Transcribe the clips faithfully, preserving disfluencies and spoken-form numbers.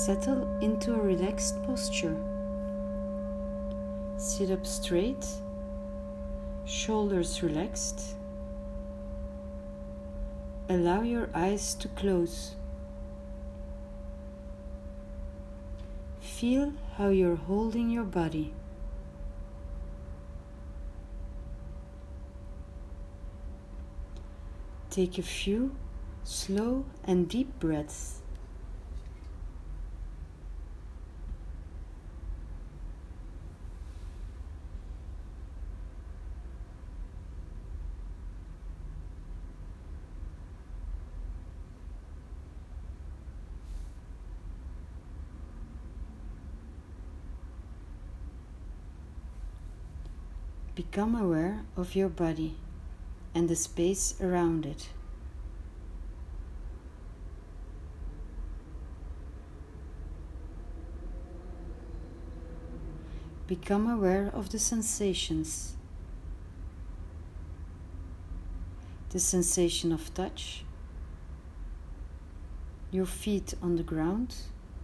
Settle into a relaxed posture. Sit up straight, shoulders relaxed. Allow your eyes to close. Feel how you're holding your body. Take a few slow and deep breaths. Become aware of your body and the space around it. Become aware of the sensations. The sensation of touch, your feet on the ground,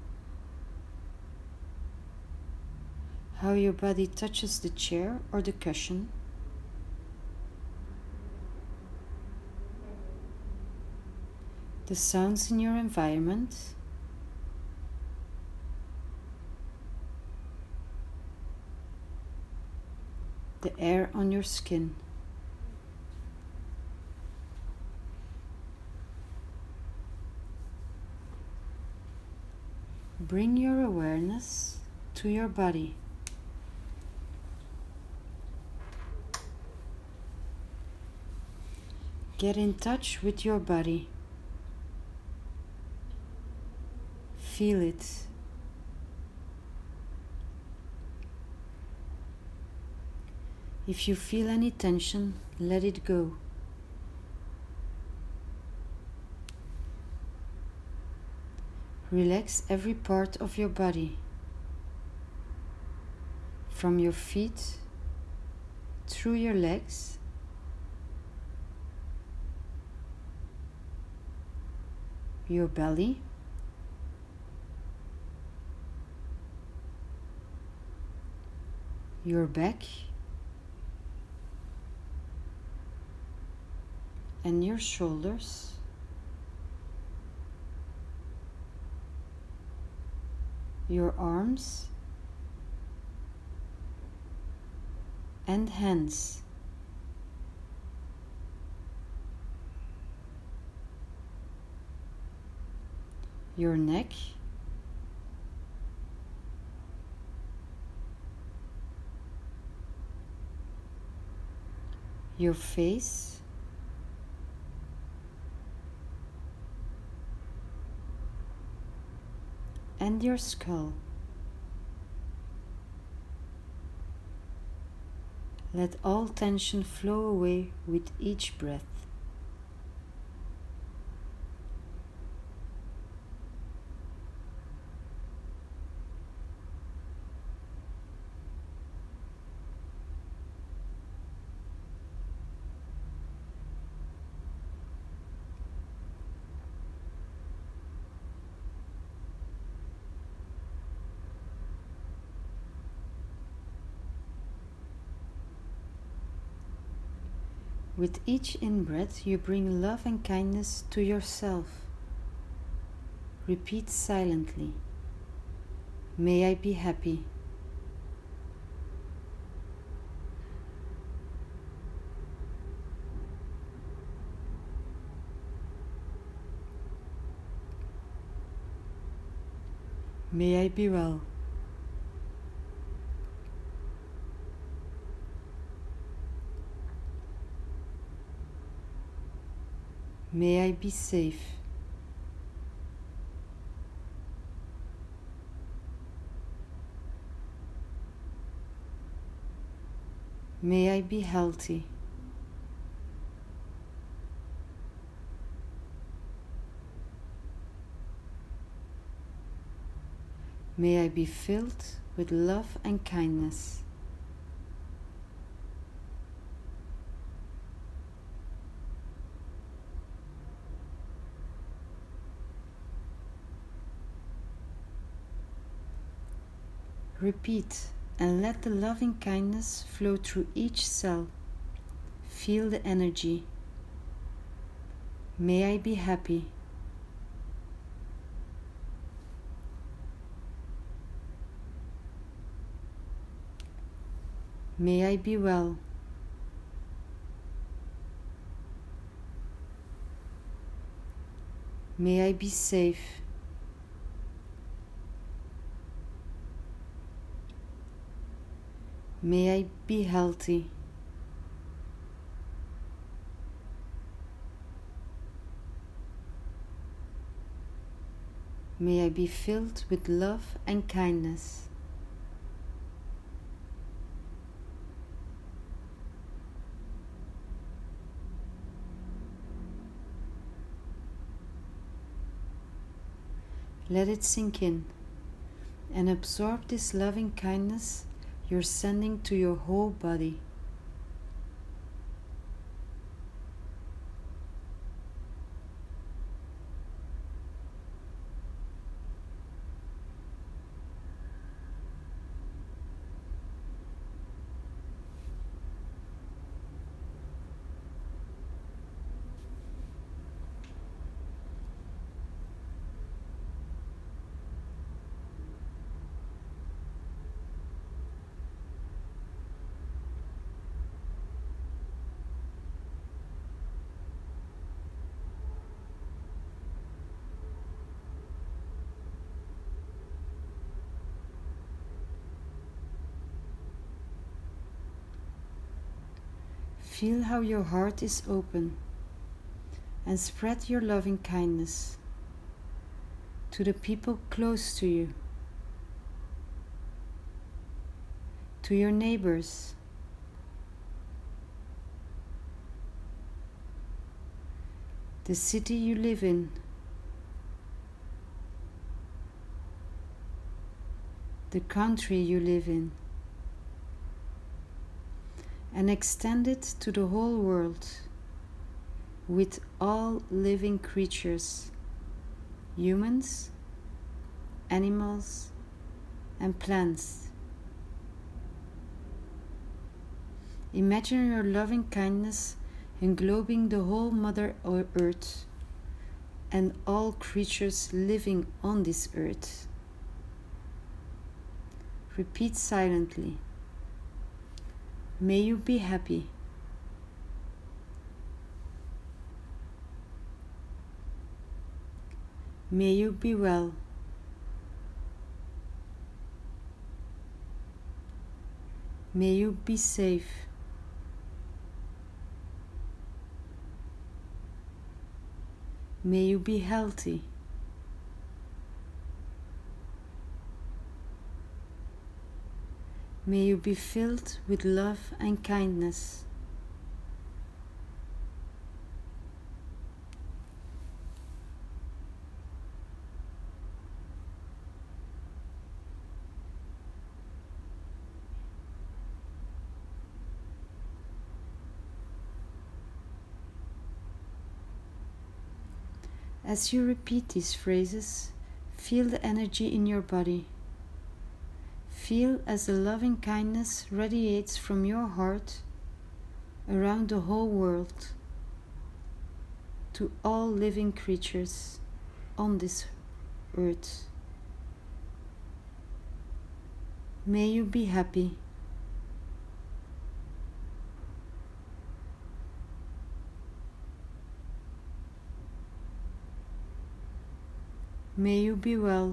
how your body touches the chair or the cushion, the sounds in your environment, the air on your skin. Bring your awareness to your body. Get in touch with your body. Feel it. If you feel any tension, let it go. Relax every part of your body, from your feet, through your legs, your belly, your back, and your shoulders, your arms and hands. Your neck, your face, and your skull. Let all tension flow away with each breath. With each in-breath, you bring love and kindness to yourself. Repeat silently, may I be happy. May I be well. May I be safe. May I be healthy. May I be filled with love and kindness. Repeat and let the loving kindness flow through each cell. Feel the energy. May I be happy. May I be well. May I be safe. May I be healthy. May I be filled with love and kindness. Let it sink in and absorb this loving kindness you're sending to your whole body. Feel how your heart is open and spread your loving kindness to the people close to you, to your neighbors, the city you live in, the country you live in, and extend it to the whole world with all living creatures, humans, animals, and plants. Imagine your loving kindness englobing the whole Mother Earth and all creatures living on this earth. Repeat silently. May you be happy. May you be well. May you be safe. May you be healthy. May you be filled with love and kindness. As you repeat these phrases, feel the energy in your body. Feel as the loving kindness radiates from your heart around the whole world to all living creatures on this earth. May you be happy. May you be well.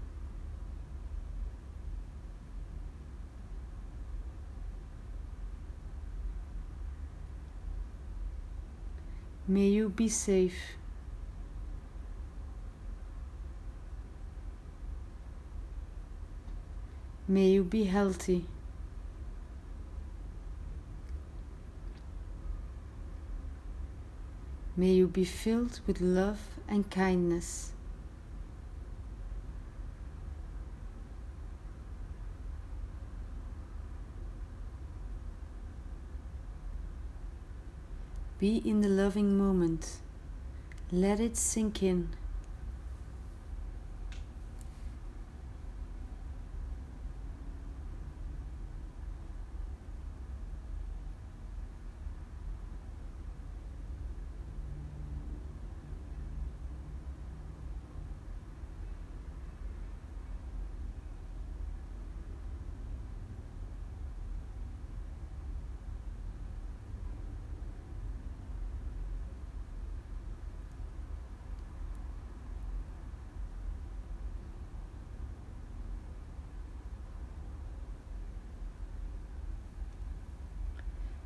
May you be safe. May you be healthy. May you be filled with love and kindness. Be in the loving moment. Let it sink in.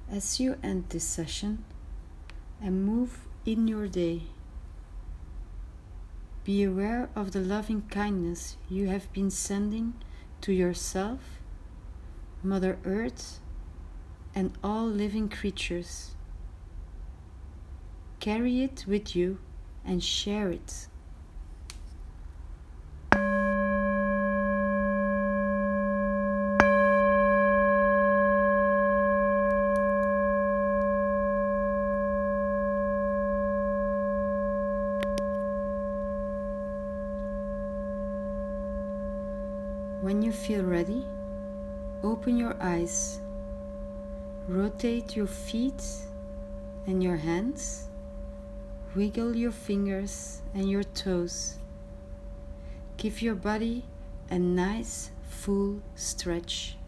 As you end this session and move in your day, be aware of the loving kindness you have been sending to yourself, Mother Earth, and all living creatures. Carry it with you and share it. When you feel ready, open your eyes, rotate your feet and your hands, wiggle your fingers and your toes. Give your body a nice full stretch.